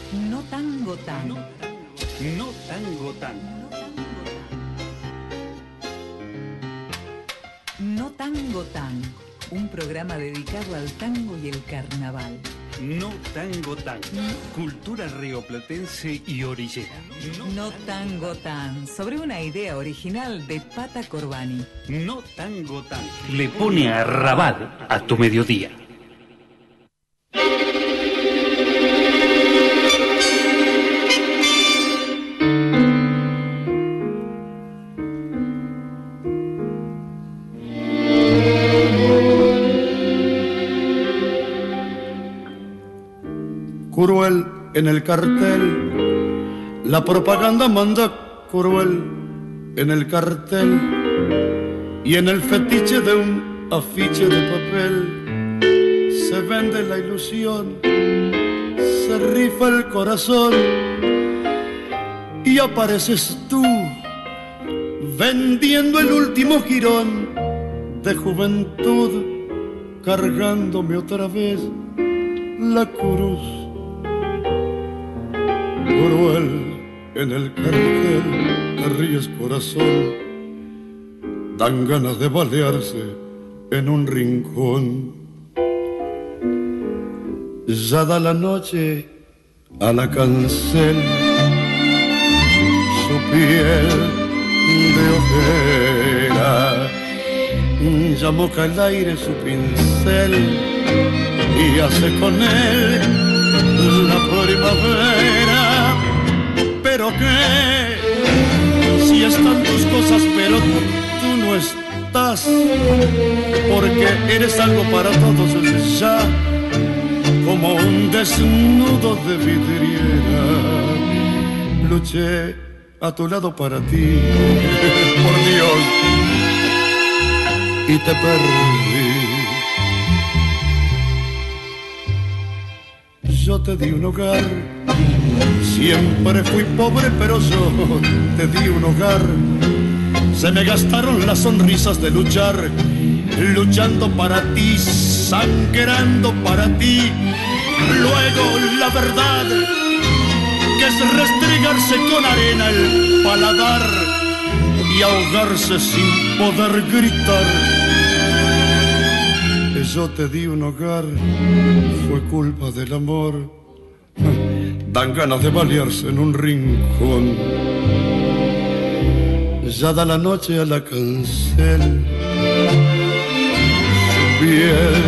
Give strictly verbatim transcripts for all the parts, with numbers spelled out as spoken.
No tango tan. No, no tango tan. No tango tan. Un programa dedicado al tango y el carnaval. No tango tan. Cultura rioplatense y orillera. No tango tan. Sobre una idea original de Pata Corbani. No tango tan. Le pone a rabal a tu mediodía. Cruel en el cartel, la propaganda manda cruel en el cartel, y en el fetiche de un afiche de papel se vende la ilusión, se rifa el corazón y apareces tú vendiendo el último jirón de juventud, cargándome otra vez la cruz. Cruel en el cartel, te ríes corazón, dan ganas de balearse en un rincón. Ya da la noche a la cancel, su piel de ojera, ya moja el aire su pincel y hace con él la primavera. Pero qué, si están tus cosas, pero tú no estás, porque eres algo para todos ya, como un desnudo de vidriera. Luché a tu lado para ti, por Dios, y te perdí. Yo te di un hogar, siempre fui pobre, pero yo te di un hogar. Se me gastaron las sonrisas de luchar, luchando para ti, sangrando para ti. Luego la verdad, que es restregarse con arena el paladar y ahogarse sin poder gritar. Yo te di un hogar, fue culpa del amor. Dan ganas de balearse en un rincón. Ya da la noche a la cancel, su piel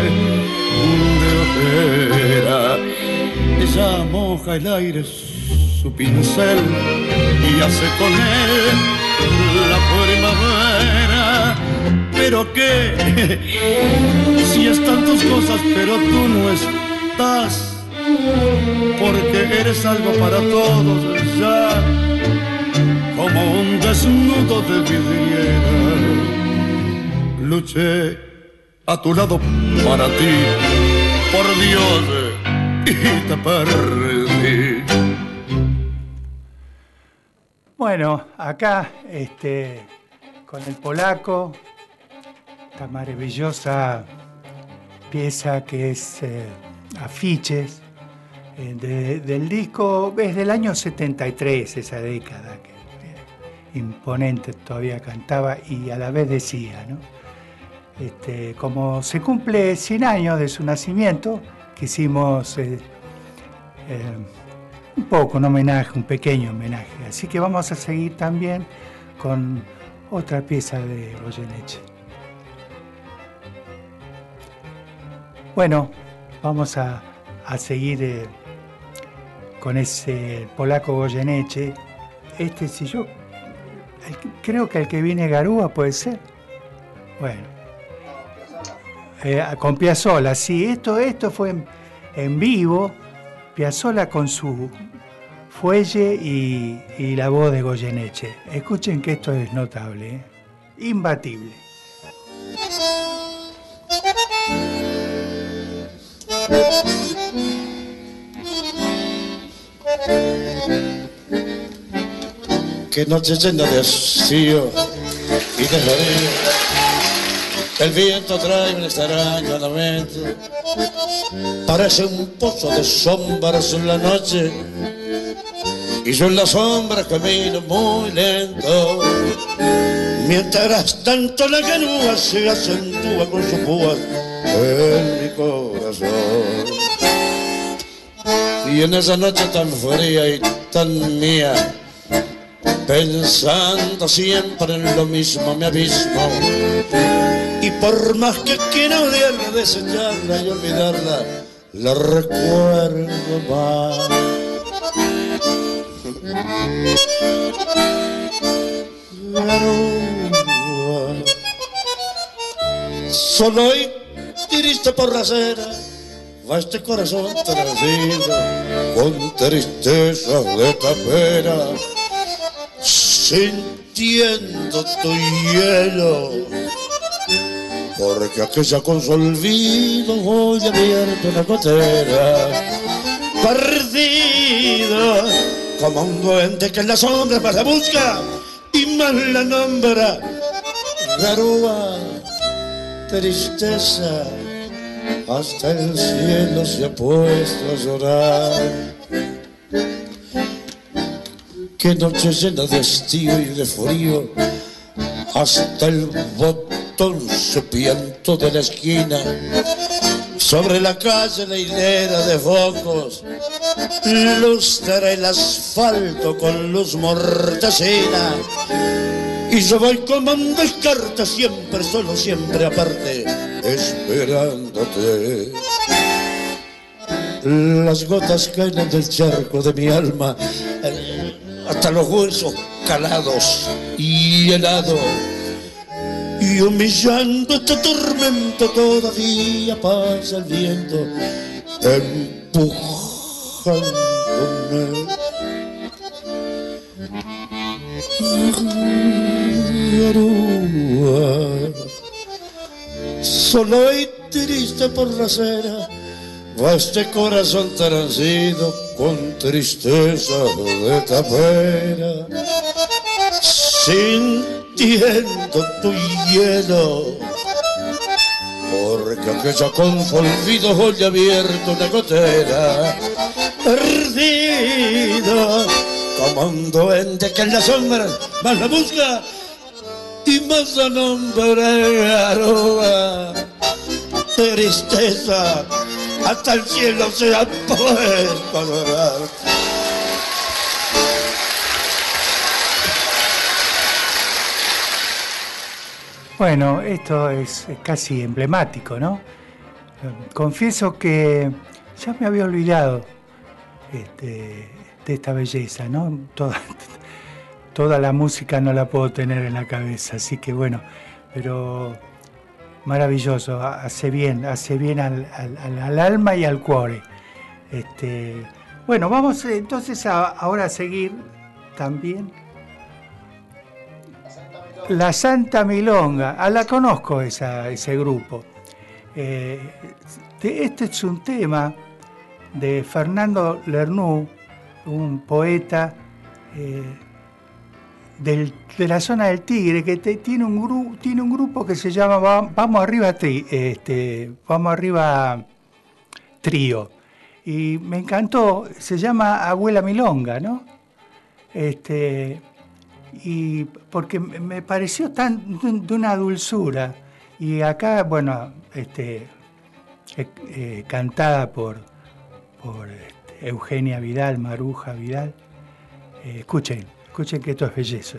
de ojera, ya moja el aire su pincel y hace con él la primavera. Pero qué, si están tus cosas, pero tú no estás, porque eres algo para todos ya, como un desnudo de vidriera. Luché a tu lado para ti, por Dios, y te perdí. Bueno, acá este, con el polaco, esta maravillosa pieza que es eh, Afiches, eh, de, del disco, es del año setenta y tres, esa década, que eh, imponente, todavía cantaba y a la vez decía, ¿no? Este, como se cumple cien años de su nacimiento, quisimos eh, eh, un poco un homenaje, un pequeño homenaje. Así que vamos a seguir también con otra pieza de Goyeneche. Bueno, vamos a, a seguir eh, con ese polaco Goyeneche. Este, si yo, el, creo que el que viene Garúa puede ser. Bueno, eh, con Piazzolla, sí, esto, esto fue en, en vivo, Piazzolla con su fuelle y, y la voz de Goyeneche. Escuchen que esto es notable, ¿eh? Imbatible. Qué noche llena de hastío y de río. El viento trae un extraño lamento parece un pozo de sombras en la noche, y yo en la sombra camino muy lento, mientras tanto la canoa se acentúa con sus púas en mi corazón. Y en esa noche tan fría y tan mía, pensando siempre en lo mismo me abismo, y por más que quiera odiarla, desecharla y olvidarla, la recuerdo más. Solo y triste por la acera va este corazón transido, con tristeza de tapera, sintiendo tu hielo, porque aquella con su olvido hoy abierto una gotera, perdido como un duende que en la sombra más la busca y más la nombra. Garúa, tristeza, hasta el cielo se ha puesto a llorar. Qué noche llena de hastío y de frío, hasta el botón supiento de la esquina. Sobre la calle la hilera de focos lustra el asfalto con luz mortecina, y yo voy como un descarte, siempre solo, siempre aparte, esperándote. Las gotas caen del charco de mi alma hasta los huesos calados y helado, y humillando este tormento todavía pasa el viento empujándome. Garúa, solo y triste por la acera va este corazón transido, con tristeza de tapera, sintiendo tu hielo, porque aquella con su olvido hoy abierto una gotera, perdido como un duende que en la sombra más la busca y más la nombra. Garúa, tristeza, hasta el cielo se ha puesto a llorar. Bueno, esto es casi emblemático, ¿no? Confieso que ya me había olvidado este, de esta belleza, ¿no? Toda, toda la música no la puedo tener en la cabeza, así que bueno, pero maravilloso, hace bien, hace bien al, al, al alma y al cuore. Este, bueno, vamos entonces a, ahora a seguir también. La Santa Milonga, ah, la conozco esa, ese grupo. Eh, este es un tema de Fernando Lernoux, un poeta eh, del, de la zona del Tigre, que te, tiene, un gru, tiene un grupo que se llama Vamos Arriba Tri, este, Vamos Arriba Trío. Y me encantó, se llama Abuela Milonga, ¿no? Este, y porque me pareció tan de una dulzura. Y acá, bueno, este, eh, eh, cantada por, por este, Eugenia Vidal, Maruja Vidal. Eh, escuchen, escuchen que esto es belleza.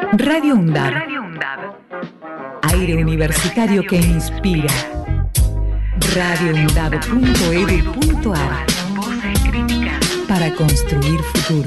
Radio UNDAB. Aire universitario que inspira. radio undab punto edu punto ar. Para construir futuro.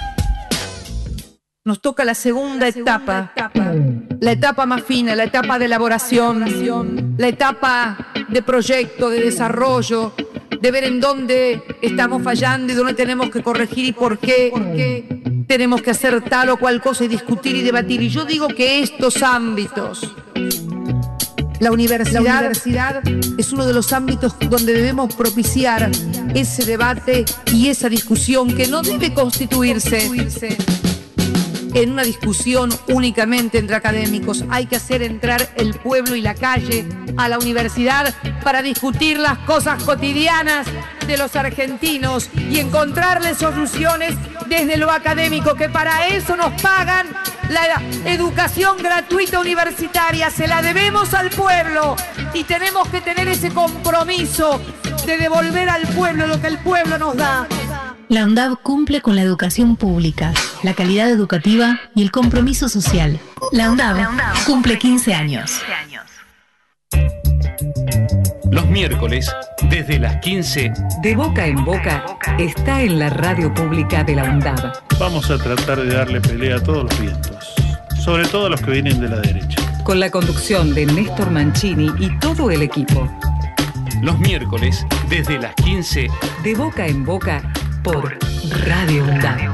Nos toca la segunda, la segunda etapa, etapa, la etapa más fina, la etapa de elaboración, la etapa de proyecto, de desarrollo, de ver en dónde estamos fallando y dónde tenemos que corregir y por qué, por qué tenemos que hacer tal o cual cosa y discutir y debatir. Y yo digo que estos ámbitos, la universidad, la universidad es uno de los ámbitos donde debemos propiciar ese debate y esa discusión que no debe constituirse en una discusión únicamente entre académicos. Hay que hacer entrar el pueblo y la calle a la universidad para discutir las cosas cotidianas de los argentinos y encontrarle soluciones desde lo académico, que para eso nos pagan la educación gratuita universitaria. Se la debemos al pueblo y tenemos que tener ese compromiso de devolver al pueblo lo que el pueblo nos da. La UNDAB cumple con la educación pública, la calidad educativa y el compromiso social. La UNDAB, la UNDAB cumple quince años. Los miércoles, desde las quince, De Boca en Boca está en la radio pública de la UNDAB. Vamos a tratar de darle pelea a todos los vientos, sobre todo a los que vienen de la derecha. Con la conducción de Néstor Mancini y todo el equipo. Los miércoles, desde las quince, De Boca en Boca por Radio UNDAB.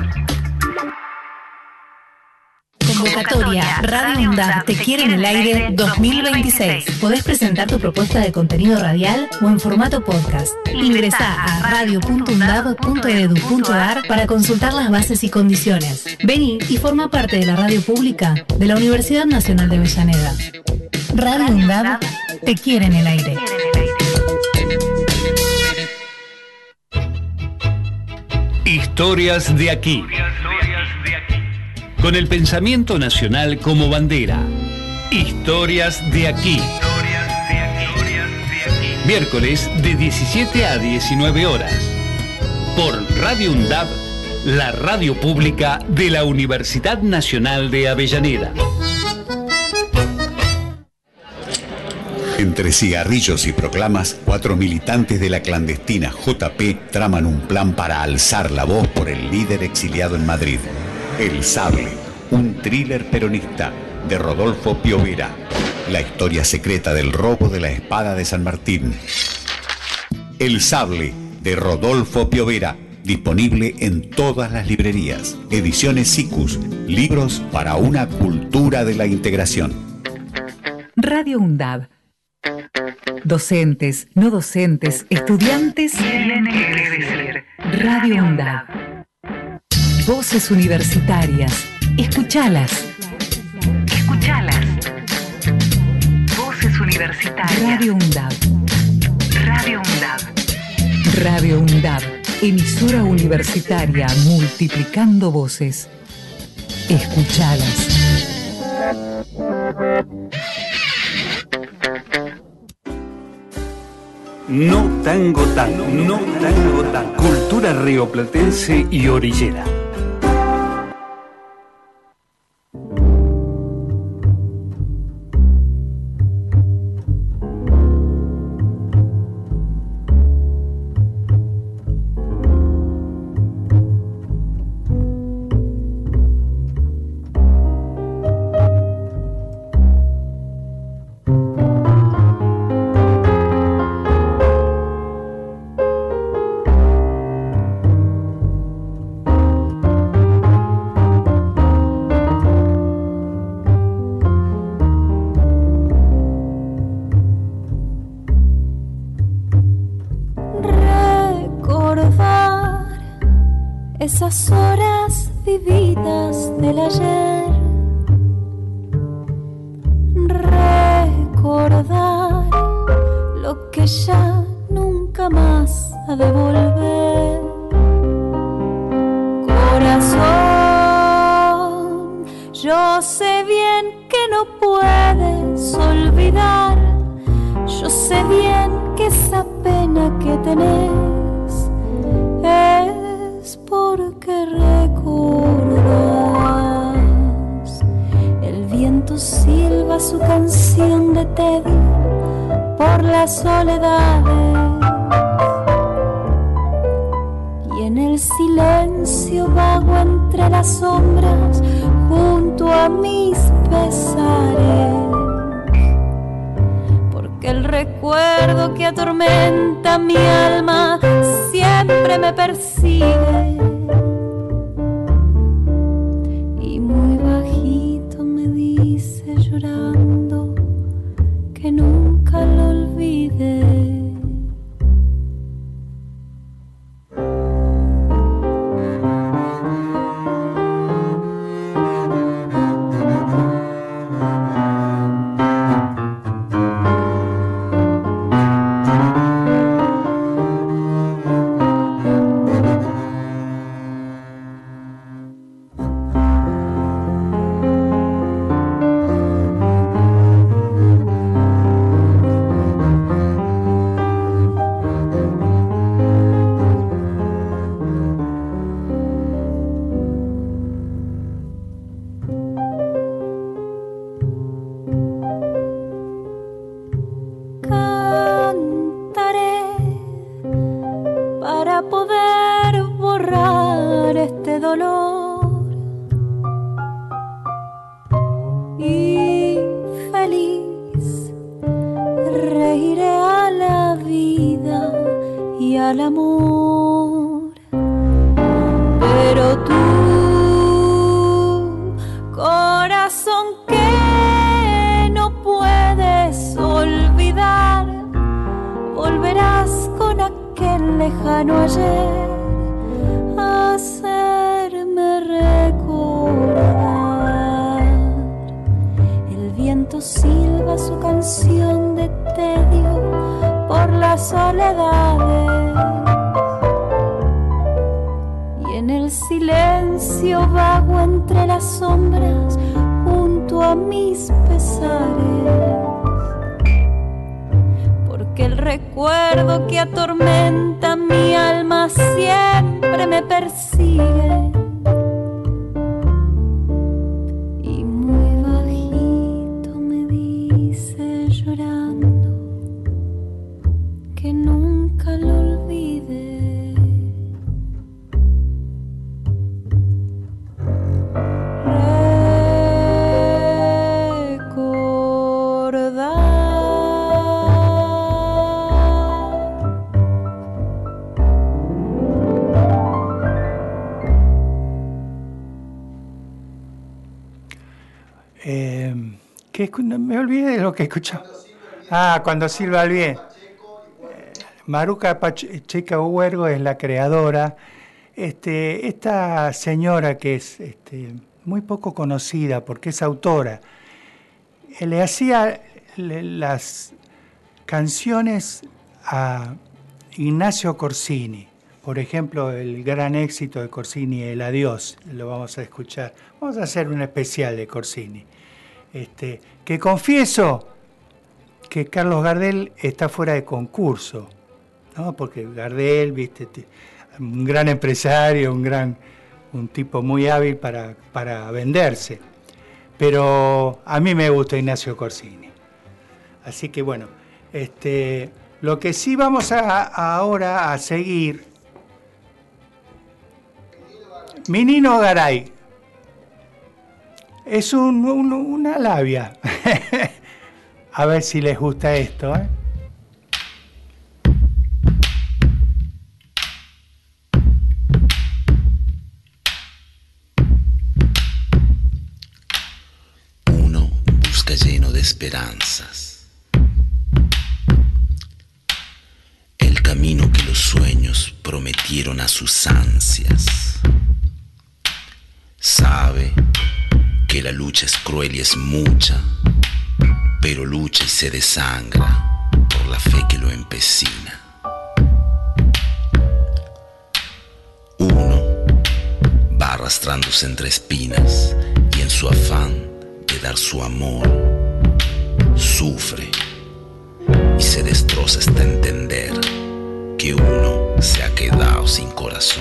Convocatoria Radio UNDAB Te quiere en el aire dos mil veintiséis. Podés presentar tu propuesta de contenido radial o en formato podcast. Ingresá a radio punto undab punto edu punto ar para consultar las bases y condiciones. Vení y forma parte de la radio pública de la Universidad Nacional de Avellaneda. Radio UNDAB Te quiere en el aire. Historias de aquí. Con el pensamiento nacional como bandera. Historias de aquí. Miércoles de diecisiete a diecinueve horas. Por Radio UNDAB, la radio pública de la Universidad Nacional de Avellaneda. Entre cigarrillos y proclamas, cuatro militantes de la clandestina J P traman un plan para alzar la voz por el líder exiliado en Madrid. El Sable, un thriller peronista de Rodolfo Piovera. La historia secreta del robo de la espada de San Martín. El Sable, de Rodolfo Piovera, disponible en todas las librerías. Ediciones Sicus, libros para una cultura de la integración. Radio UNDAB. Docentes, no docentes, estudiantes tienen que crecer. Radio UNDAB. Voces universitarias. Escuchalas. Escuchalas. Voces universitarias. Radio UNDAB. Radio UNDAB. Radio UNDAB. Emisora universitaria multiplicando voces. Escuchalas. No tango tango, no tango tango. Cultura rioplatense y orillera. Esas horas vividas del ayer, recordar lo que ya nunca más ha de volver. Corazón, yo sé bien que no puedes olvidar, yo sé bien que esa pena que tenés es porque recordás silba su canción de tedio por las soledades, y en el silencio vago entre las sombras junto a mis pesares, porque el recuerdo que atormenta mi alma siempre me persigue. Llorando que nunca lo olvide. Me olvidé de lo que escuchaba. Ah, cuando silba el viento. Maruca Pacheco Huergo es la creadora. Este, esta señora que es este, muy poco conocida porque es autora, le hacía le, las canciones a Ignacio Corsini. Por ejemplo, el gran éxito de Corsini, El Adiós, lo vamos a escuchar. Vamos a hacer un especial de Corsini. Este, que confieso que Carlos Gardel está fuera de concurso, ¿no? Porque Gardel, viste, un gran empresario, un gran, un tipo muy hábil para, para venderse. Pero a mí me gusta Ignacio Corsini. Así que bueno, este, lo que sí vamos a, a ahora a seguir, Minino Garay. Es un, un, una labia. A ver si les gusta esto, ¿eh? Uno busca lleno de esperanzas el camino que los sueños prometieron a sus ansias. Sabe que la lucha es cruel y es mucha, pero lucha y se desangra por la fe que lo empecina. Uno va arrastrándose entre espinas y en su afán de dar su amor, sufre y se destroza hasta entender que uno se ha quedado sin corazón.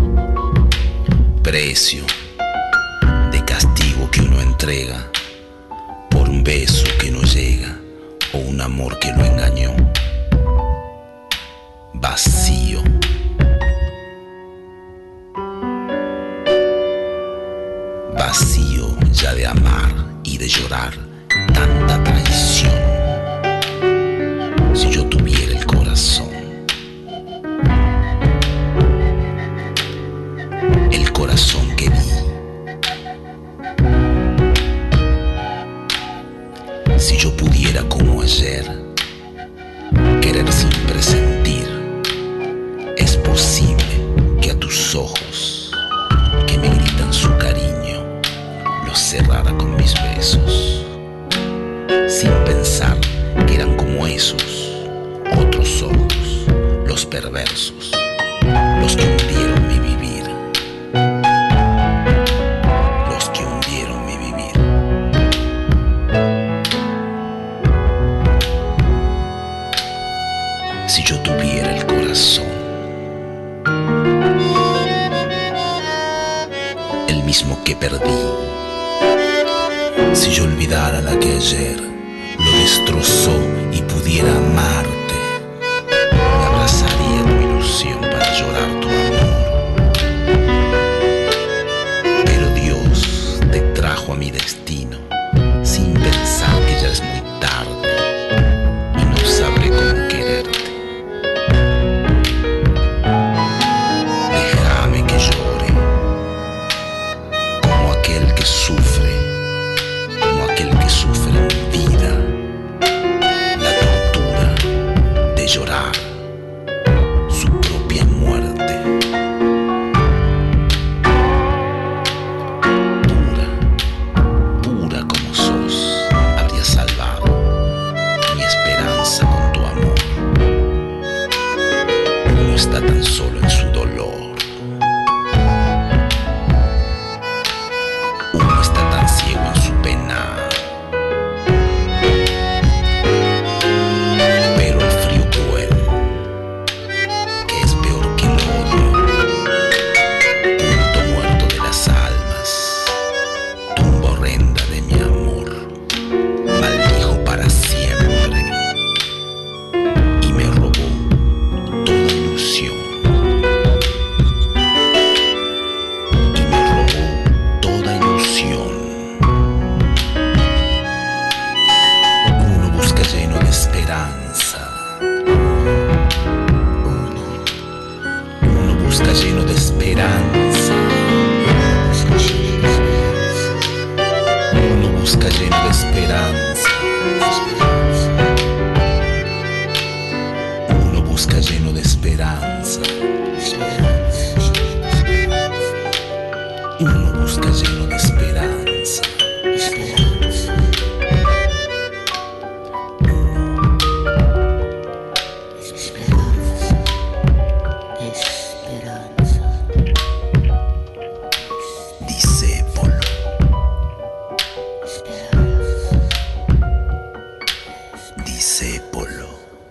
Precio de castigo que uno entrega amor que lo engañó. Vacío. Vacío ya de amar y de llorar tanta traición. Si yo tuviera el corazón, el corazón que di, si yo pudiera como ayer querer sin presentir, es posible que a tus ojos que me gritan su cariño los cerrara con mis besos, sin pensar que eran como esos otros ojos, los perversos, los que hundieron mi vivir, los que hundieron mi vivir. Si yo tuviera el corazón, el mismo que perdí, si yo olvidara la que ayer lo destrozó y pudiera amarte, me abrazaría tu ilusión para llorar tu amor. Pero Dios te trajo a mi destino sin pensar que ya es muy tarde y no sabré cómo quererte. Déjame que llore como aquel que sufre, como aquel que sufre en vida la tortura de llorar su propia muerte. Pura, pura como sos, habría salvado mi esperanza con tu amor. Uno está tan solo en su dolor, uno está tan ciego en su pena. Pero el frío cruel, que es peor que el odio, punto muerto de las almas, tumba horrenda de mi amor, maldijo para siempre y me robó toda ilusión. Y me robó toda ilusión. Uno busca lleno de esperanza. Uno, uno busca lleno de esperanza. Uno busca lleno de esperanza. Uno busca lleno de esperanza. Uno busca lleno de esperanza. Discépolo. Discépolo.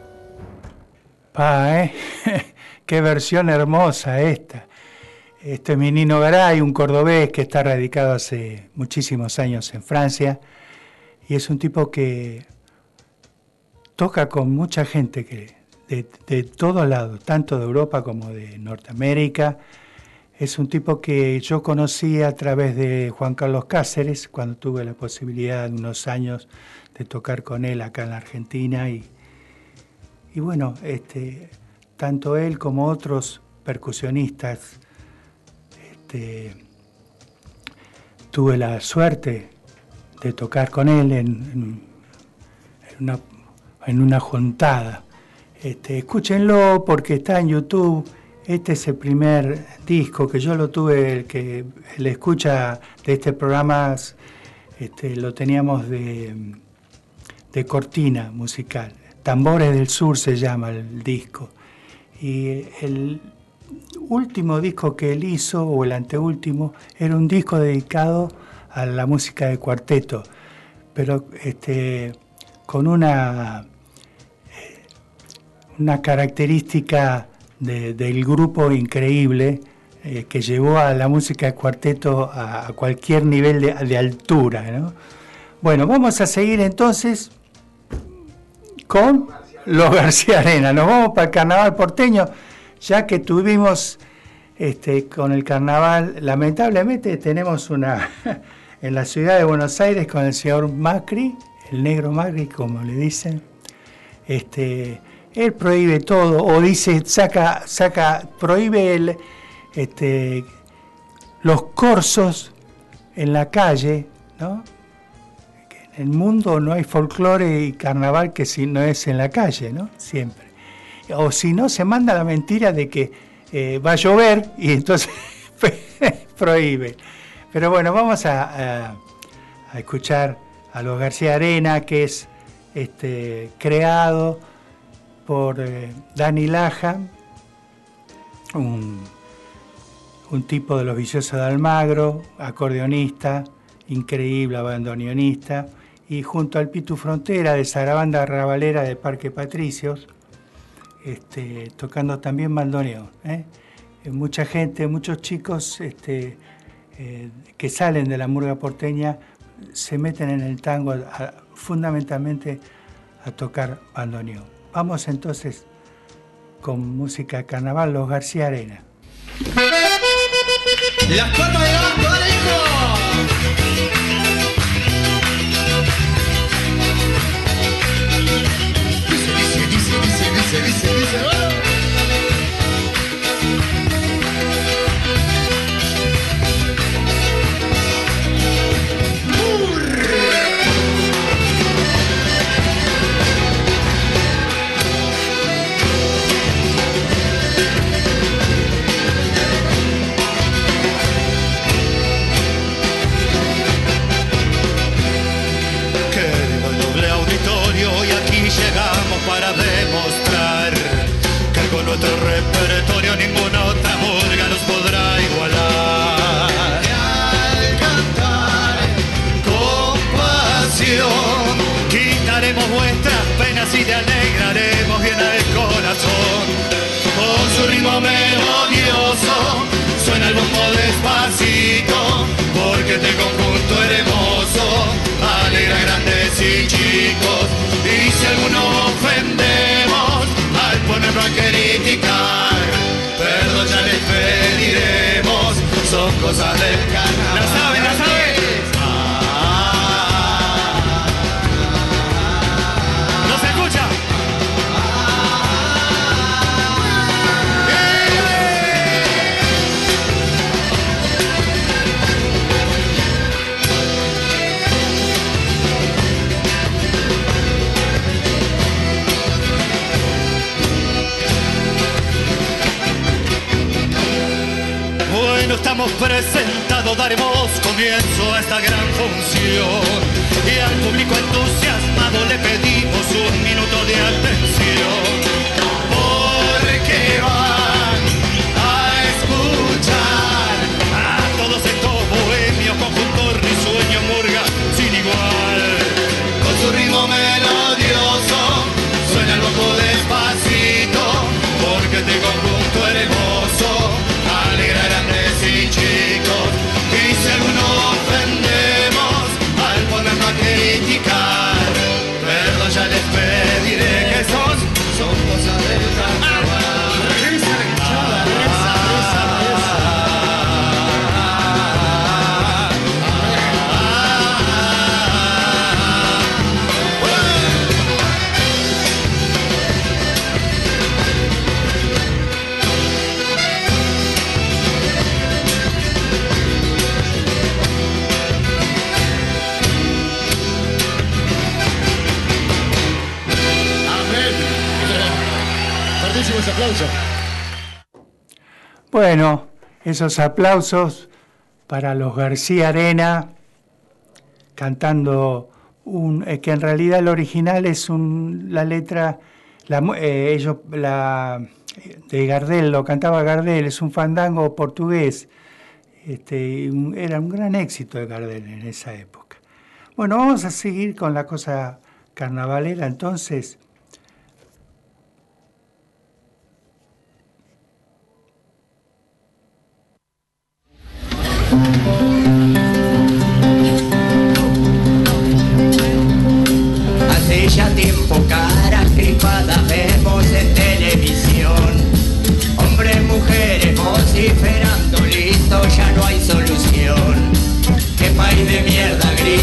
Pa, ¿eh? Qué versión hermosa esta. Este es mi Nino Garay, un cordobés que está radicado hace muchísimos años en Francia, y es un tipo que toca con mucha gente que de, de todos lados, tanto de Europa como de Norteamérica. Es un tipo que yo conocí a través de Juan Carlos Cáceres, cuando tuve la posibilidad de unos años de tocar con él acá en la Argentina, y, y bueno, este, tanto él como otros percusionistas, este, tuve la suerte de tocar con él en, en, en, una, en una juntada. Este, escúchenlo porque está en YouTube. Este es el primer disco que yo lo tuve, el que le escucha de este programa, este, lo teníamos de, de cortina musical. Tambores del Sur se llama el disco. Y el último disco que él hizo, o el anteúltimo, era un disco dedicado a la música de cuarteto, pero este, con una, una característica de, del grupo increíble, eh, que llevó a la música de cuarteto a, a cualquier nivel de, de altura, ¿no? Bueno, vamos a seguir entonces con los García Arena. Nos vamos para el carnaval porteño, ya que tuvimos este, con el carnaval, lamentablemente tenemos una en la ciudad de Buenos Aires con el señor Macri, el negro Macri, como le dicen. Este, él prohíbe todo, o dice, saca, saca, prohíbe el, este, los corsos en la calle, ¿no? En el mundo no hay folclore y carnaval que si no es en la calle, ¿no? Siempre. O si no, se manda la mentira de que eh, va a llover y entonces prohíbe. Pero bueno, vamos a, a, a escuchar a los García Arena, que es este, creado por eh, Dani Laja, un, un tipo de los Viciosos de Almagro, acordeonista, increíble bandoneonista, y junto al Pitu Frontera de Sarabanda Rabalera de Parque Patricios, este, tocando también bandoneón. ¿eh? Mucha gente, muchos chicos este, eh, que salen de la murga porteña se meten en el tango a, a, fundamentalmente a tocar bandoneón. Vamos entonces con música de carnaval, los García Arena. Las palmas de abajo, dale, hijo. Dice, dice, dice, dice, dice, dice, dice, oh. Para demostrar que con nuestro repertorio ninguna otra murga nos podrá igualar. Y al cantar con pasión quitaremos vuestras penas y te alegraremos bien al corazón. Con su ritmo melodioso suena el bombo despacito, porque este conjunto hermoso alegra a grandes y chicos. Y si alguno ofendemos al ponerlo a criticar, perdón ya les pediremos, son cosas del carnaval. ¿La saben, la saben? ¿No se escucha? Estamos presentados, daremos comienzo a esta gran función y al público entusiasmado le pedimos un minuto de atención, porque van a escuchar a todos estos bohemios, conjunto risueño, murga sin igual. Con su ritmo melodioso suena el bombo despacito, porque este conjunto hermoso alegra grandes y chicos. Y si alguno ofendemos al ponernos a criticar, perdón ya les pediré, que son, son cosas del carnaval. Reza, reza, reza, ese aplauso. Bueno, esos aplausos para los García Arena cantando un eh, que en realidad el original es un la letra la, eh, ellos la de Gardel, lo cantaba Gardel, es un fandango portugués. Este, un, era un gran éxito de Gardel en esa época. Bueno, vamos a seguir con la cosa carnavalera entonces. Hace ya tiempo, cara,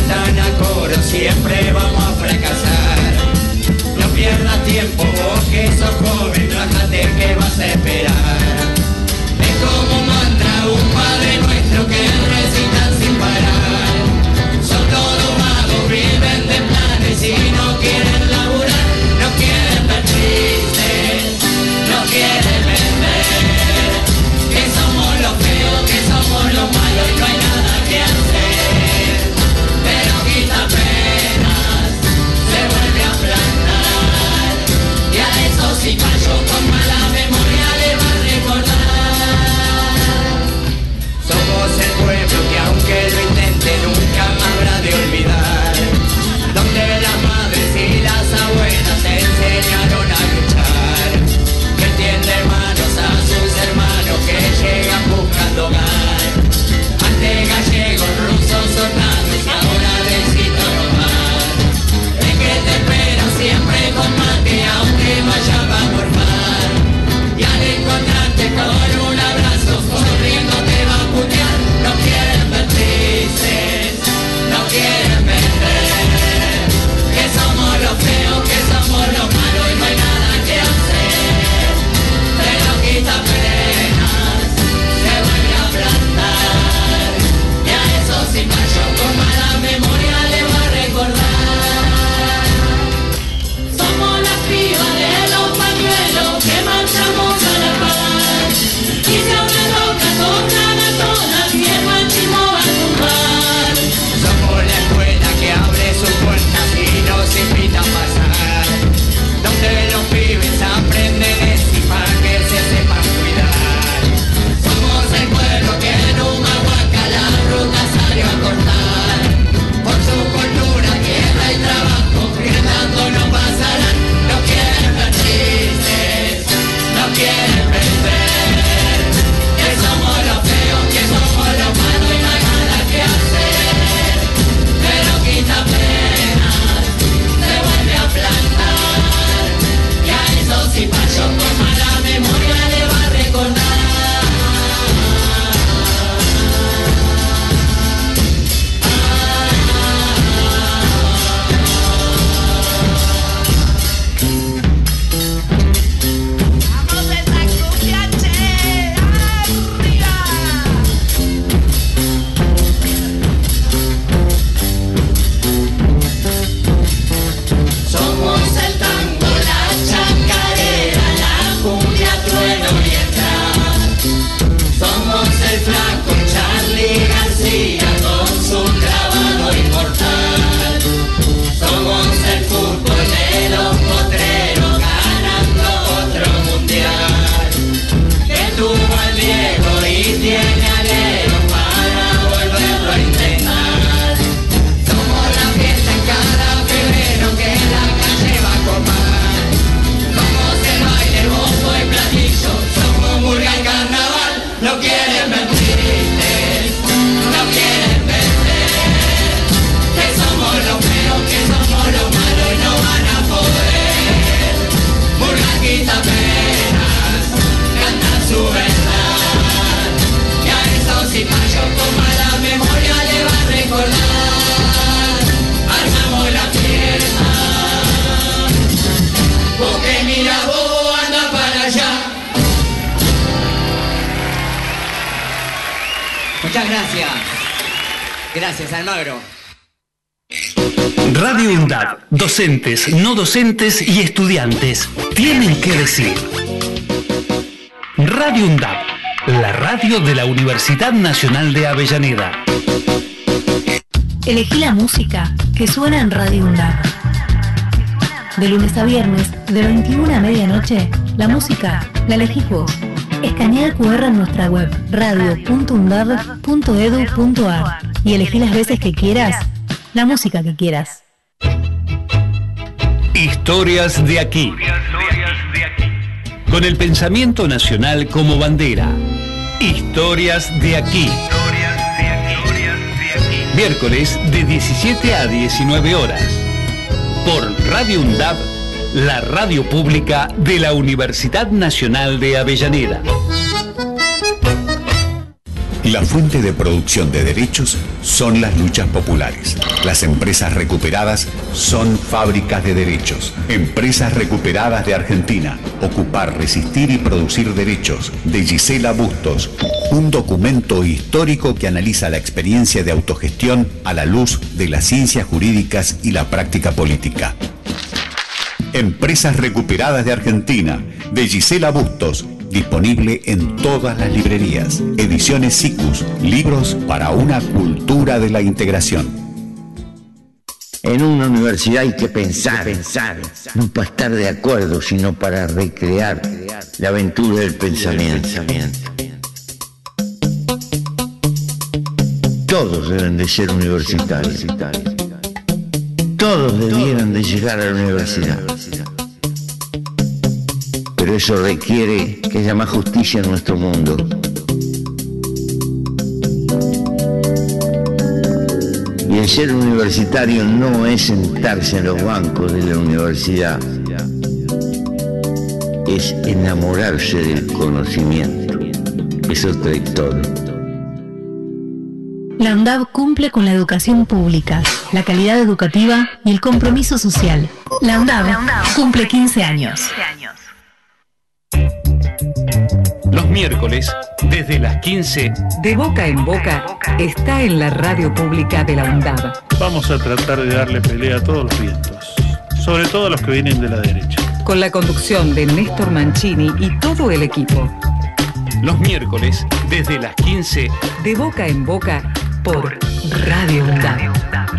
cantan a coro, siempre vamos a fracasar. No pierdas tiempo, vos que sos joven, rájate que vas a esperar. Es como mantra un Padre Nuestro que recitan sin parar. Son todos magos, viven de planes y no quieren laburar. No quieren ver tristes, no quieren vender. Que somos los feos, que somos los malos y no hay nada que hacer. Pero quita penas, se vuelve a plantar. Y a esos cipayos con mala memoria le va a recordar. Somos el pueblo que aunque lo intente nunca más habrá de olvidar. Donde las madres y las abuelas enseñaron a luchar. Que tiende manos a sus hermanos que llegan buscando hogar. Antes gallegos, rusos, sornados y ahora necesito nomás. Es que te espera siempre con mate aunque vaya a morfar. Y al encontrarte con un abrazo sonriendo te va a putear. No quieren ver tristes, no quieren vender. Que somos los feos, que somos los malos y no hay nada que hacer. Pero quita penas, se vuelve a plantar. Y a esos cipayos con mala memoria le va a recordar. Somos las pibas de los pañuelos que marchamos a la paz. Y se abren rocas, tocan a todas y el machismo va a tumbar. Somos la escuela que abre sus puertas y nos invita a pasar. Donde los pibes aprenden y para que se sepan cuidar. Somos el pueblo que en Humahuaca la ruta salió a cortar. Por su cultura, tierra y trabajo, gritando no pasarán. No quieren ver tristes, no quieren vender. Que somos los feos, que somos los malos y no hay nada que hacer. Pero quita penas, se vuelve a plantar. Y a esos cipayos con mala memoria le va a recordar. Somos el tango, la chacarera, la cumbia, trueno y el trap. Somos el flaco Charly García con su clavado inmortal. Somos el fútbol de los potreros ganando otro mundial. Que tuvo al Diego y tiene a Leo para volverlo a intentar. Somos la fiesta en cada febrero que la calle va a copar. Somos el baile, bombo y platillo, somos murga y carnaval. No quieren ver tristes, no quieren vender. Que somos los feos, que somos los malos y no van a poder. Murga quita penas, canta su verdad. Y a esos cipayos con mala memoria le va a recordar. Armamos la fiesta, vos que mira vos anda para allá. Muchas gracias. Gracias, Almagro. Radio UNDAB, docentes, no docentes y estudiantes tienen que decir. Radio UNDAB, la radio de la Universidad Nacional de Avellaneda. Elegí la música que suena en Radio UNDAB. De lunes a viernes, de veintiuna a medianoche, la música la elegís vos. Escanea el cu erre en nuestra web radio punto undab punto edu punto ar y elegí las veces que quieras la música que quieras. Historias de aquí. Con el pensamiento nacional como bandera. Historias de aquí. Miércoles de diecisiete a diecinueve horas. Por Radio UNDAB, la radio pública de la Universidad Nacional de Avellaneda. La fuente de producción de derechos son las luchas populares. Las empresas recuperadas son fábricas de derechos. Empresas recuperadas de Argentina. Ocupar, resistir y producir derechos. De Gisela Bustos. Un documento histórico que analiza la experiencia de autogestión a la luz de las ciencias jurídicas y la práctica política. Empresas recuperadas de Argentina. De Gisela Bustos. Disponible en todas las librerías. Ediciones Sicus, libros para una cultura de la integración. En una universidad hay que pensar, pensar, no para estar de acuerdo, sino para recrear la aventura del pensamiento. Todos deben de ser universitarios. Todos debieran de llegar a la universidad. Pero eso requiere que haya más justicia en nuestro mundo. Y el ser universitario no es sentarse en los bancos de la universidad, es enamorarse del conocimiento. Eso trae todo. La UNDAB cumple con la educación pública, la calidad educativa y el compromiso social. La UNDAB cumple quince años. Los miércoles, desde las quince, De Boca en Boca está en la radio pública de la UNDAB. Vamos a tratar de darle pelea a todos los vientos, sobre todo a los que vienen de la derecha. Con la conducción de Néstor Mancini y todo el equipo. Los miércoles, desde las quince, De Boca en Boca por Radio UNDAB.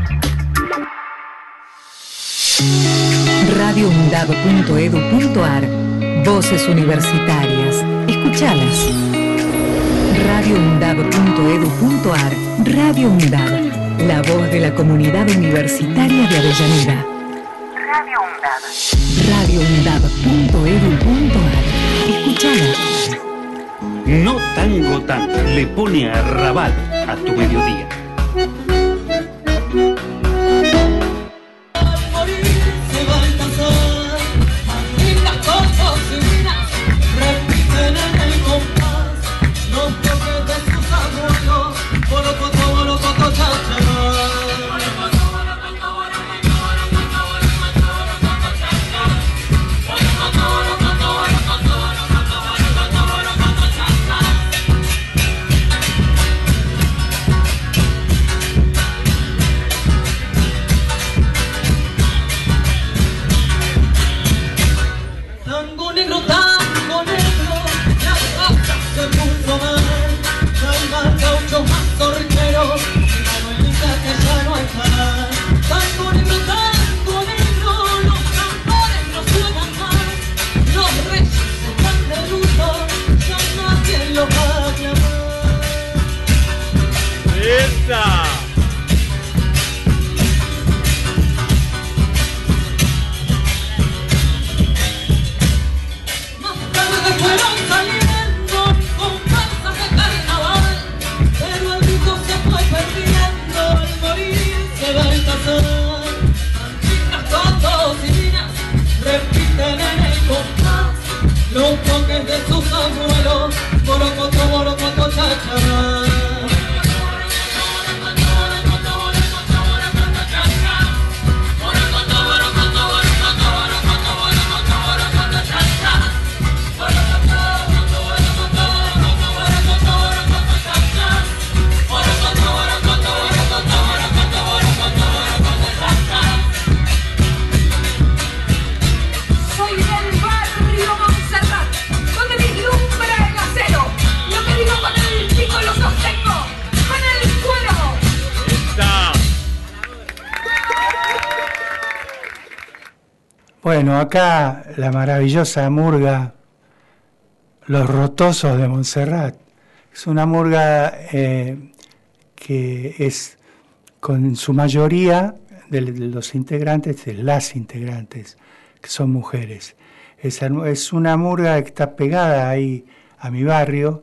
radio undab punto edu punto ar. Voces universitarias. Escuchalas. radio undab punto edu punto ar. Radio UNDAB. La voz de la comunidad universitaria de Avellaneda. Radio UNDAB. radio undab punto edu punto ar. Escuchalas. No Tango Tan le pone a Rabat a tu mediodía. Bueno, acá la maravillosa murga Los Rotosos de Montserrat. Es una murga eh, que es, con su mayoría de los integrantes, de las integrantes, que son mujeres. Es, es una murga que está pegada ahí a mi barrio.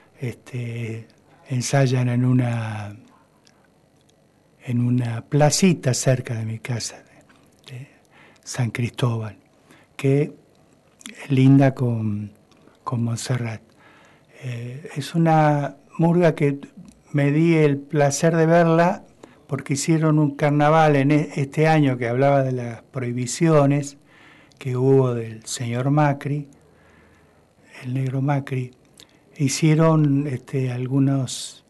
Este, ensayan en una, en una placita cerca de mi casa, San Cristóbal, que linda con, con Montserrat. Eh, es una murga que me di el placer de verla porque hicieron un carnaval en este año que hablaba de las prohibiciones que hubo del señor Macri, el negro Macri. Hicieron este, algunos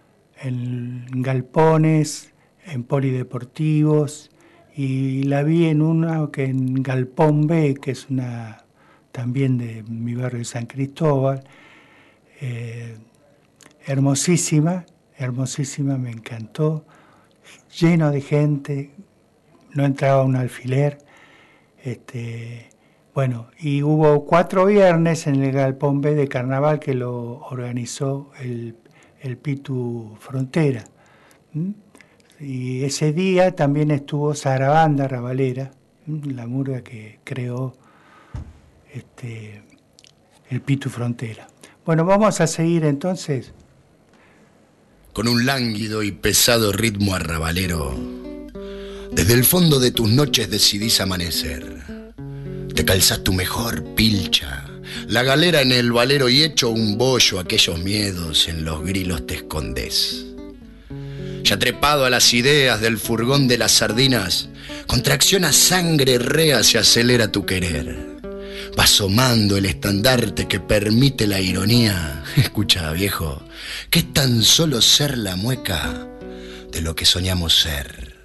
en galpones, en polideportivos, y la vi en una que en Galpón B, que es una también de mi barrio de San Cristóbal, eh, hermosísima, hermosísima, me encantó, lleno de gente, no entraba un alfiler, este, bueno, y hubo cuatro viernes en el Galpón B de Carnaval que lo organizó el, el Pitu Frontera. ¿Mm? Y ese día también estuvo Sarabanda Ravalera, la murga que creó este, el Pitu Frontera. Bueno, vamos a seguir entonces. Con un lánguido y pesado ritmo arrabalero, desde el fondo de tus noches decidís amanecer. Te calzás tu mejor pilcha, la galera en el valero y hecho un bollo aquellos miedos en los grilos te escondés. Ya trepado a las ideas del furgón de las sardinas, con tracción a sangre rea se acelera tu querer. Va asomando el estandarte que permite la ironía. Escucha, viejo, que es tan solo ser la mueca de lo que soñamos ser.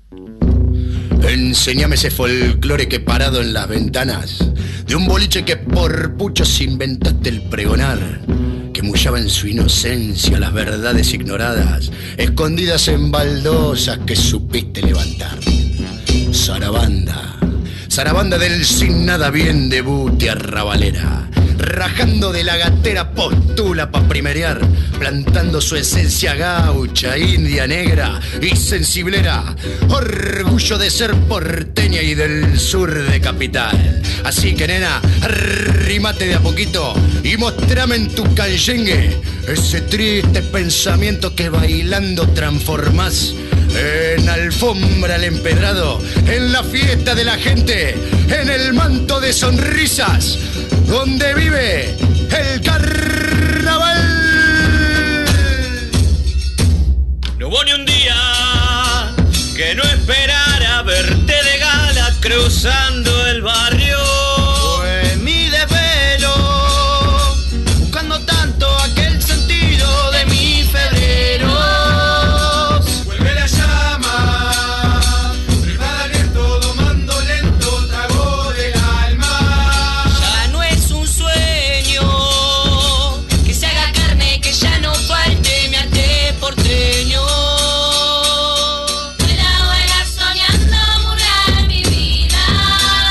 Enseñame ese folclore que parado en las ventanas de un boliche que por puchos inventaste el pregonar, que mullaba en su inocencia las verdades ignoradas, escondidas en baldosas que supiste levantar. Sarabanda, Sarabanda del sin nada bien de buti arrabalera, rajando de la gatera postula pa' primerear, plantando su esencia gaucha, india, negra y sensiblera, orgullo de ser porteña y del sur de capital. Así que nena, arrímate de a poquito y mostrame en tu canyengue ese triste pensamiento que bailando transformás en alfombra al empedrado, en la fiesta de la gente, en el manto de sonrisas, donde vive el carnaval. No hubo ni un día que no esperara verte de gala cruzando el barrio. Fue mi desvelo, buscando tanto aquel sentido de mi febrero. Vuelve la llama, privada al viento, domando lento, trago del alma. Ya no es un sueño que se haga carne, que ya no falte mi arte porteño. Vuela, vuela soñando, murga mi vida.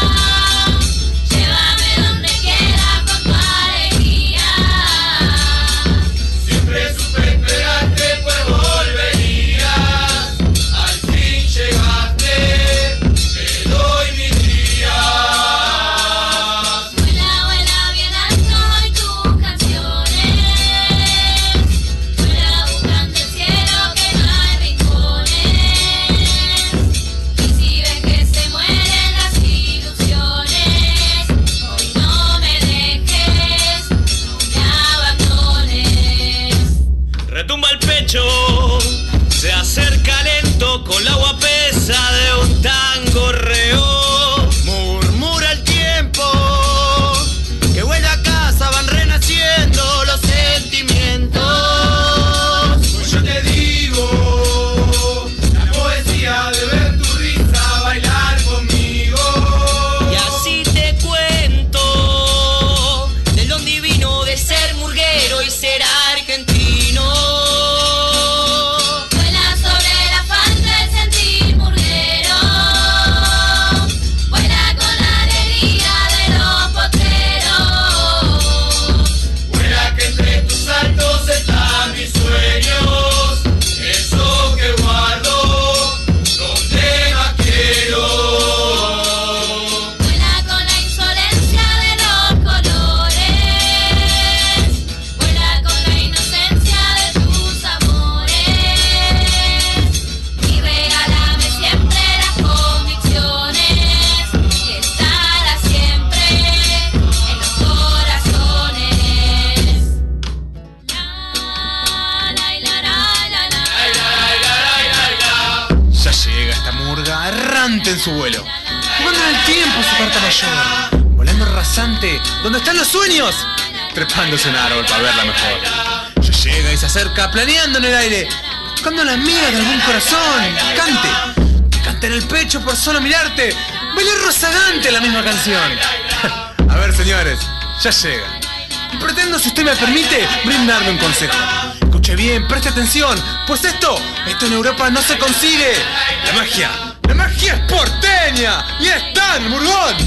rasante en su vuelo, jugando en el tiempo su carta mayor, volando rasante donde están los sueños, trepándose en un árbol para verla mejor. Yo llega y se acerca planeando en el aire, buscando las migas de algún corazón. Cante, cante en el pecho por solo mirarte, bailé rozagante la misma canción. A ver, señores, ya llega. Y pretendo, si usted me permite, brindarle un consejo. Escuche bien, preste atención, pues esto, esto en Europa no se consigue. La magia, la magia es porteña y es tan Murgón.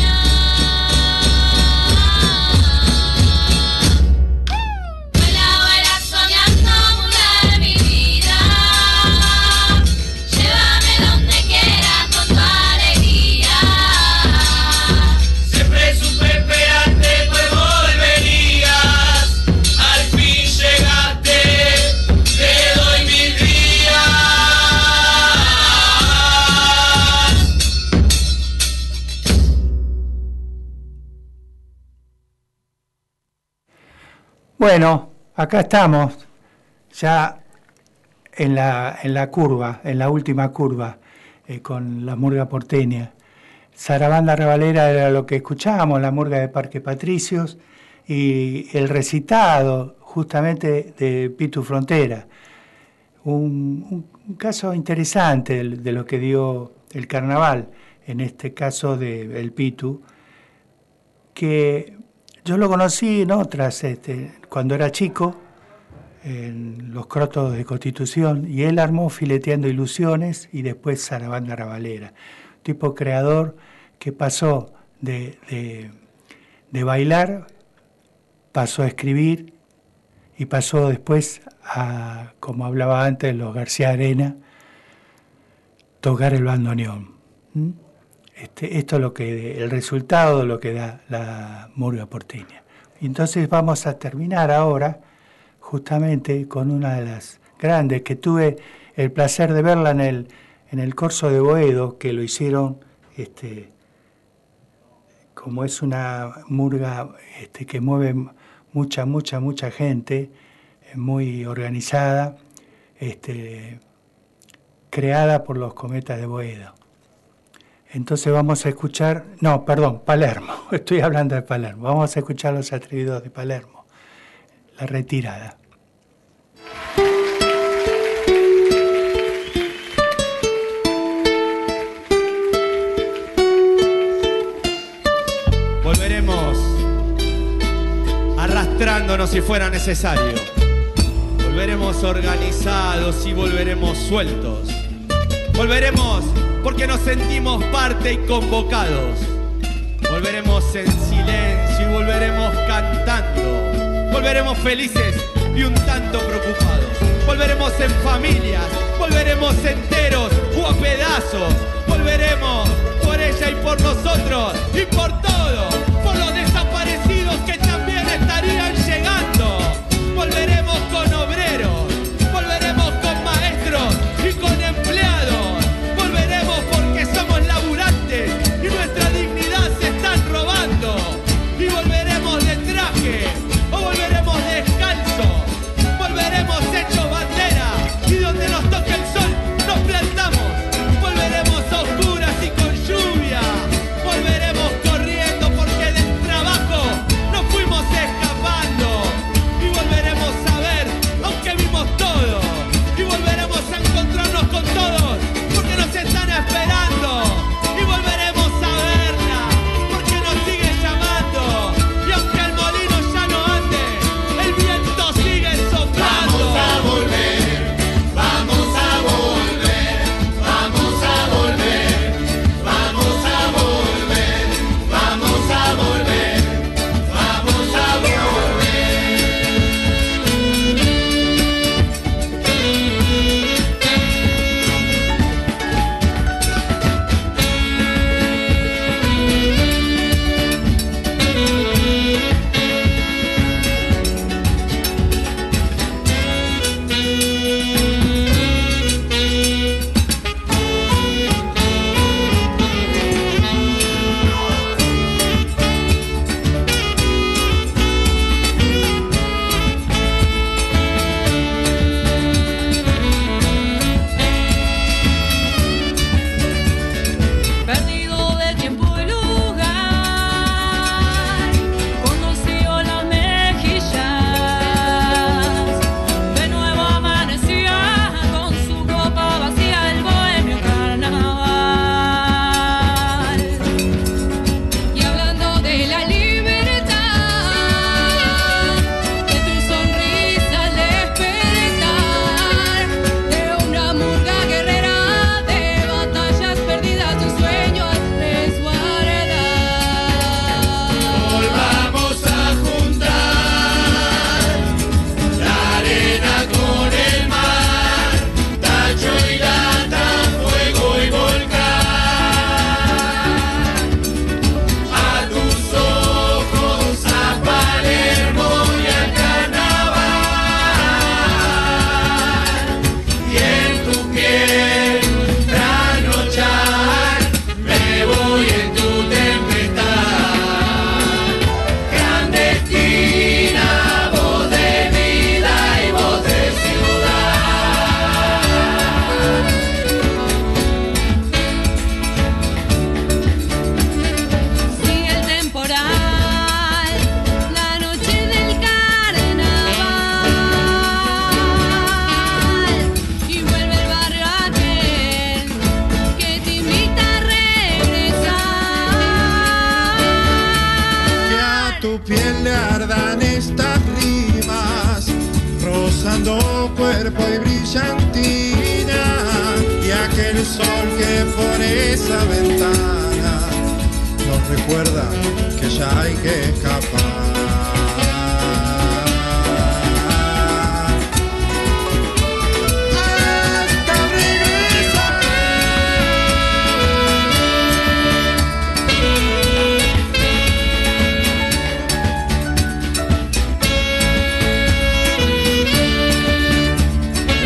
Bueno, acá estamos, ya en la, en la curva, en la última curva, eh, con la murga porteña. Sarabanda Ravalera era lo que escuchábamos, la murga de Parque Patricios, y el recitado justamente de Pitu Frontera. Un, un, un caso interesante de, de lo que dio el carnaval, en este caso de el Pitu, que yo lo conocí en otras, este, cuando era chico, en los crotos de Constitución, y él armó Fileteando Ilusiones y después Sarabanda Ravalera. Un tipo creador que pasó de, de, de bailar, pasó a escribir y pasó después a, como hablaba antes, los García Arena, tocar el bandoneón. ¿Mm? Este, esto es lo que, el resultado de lo que da la murga porteña. Y entonces vamos a terminar ahora justamente con una de las grandes, que tuve el placer de verla en el, en el Corso de Boedo, que lo hicieron, este, como es una murga este, que mueve mucha, mucha, mucha gente, muy organizada, este, creada por los Cometas de Boedo. Entonces vamos a escuchar, no, perdón, Palermo, estoy hablando de Palermo, vamos a escuchar Los Atrevidos de Palermo, La Retirada. Volveremos arrastrándonos si fuera necesario, volveremos organizados y volveremos sueltos, volveremos porque nos sentimos parte y convocados. Volveremos en silencio y volveremos cantando. Volveremos felices y un tanto preocupados. Volveremos en familias, volveremos enteros o a pedazos. Volveremos por ella y por nosotros y por todos, por los desaparecidos que también estarían llegando. Volveremos con obreros, volveremos con maestros y con empleados. Porque somos laburantes y nuestra dignidad se están robando. Y volveremos de traje o volveremos descalzos. Volveremos hechos bandera y donde nos toque el sol nos plantamos. Volveremos a oscuras y con lluvia. Volveremos corriendo. tomando cuerpo y brillantina, y aquel sol que por esa ventana nos recuerda que ya hay que escapar.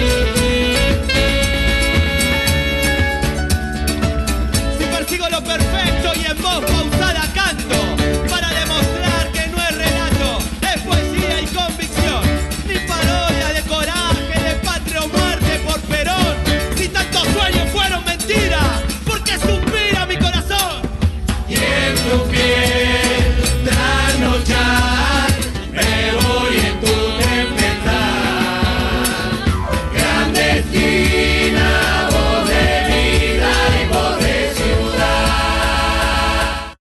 Si persigo lo perfecto,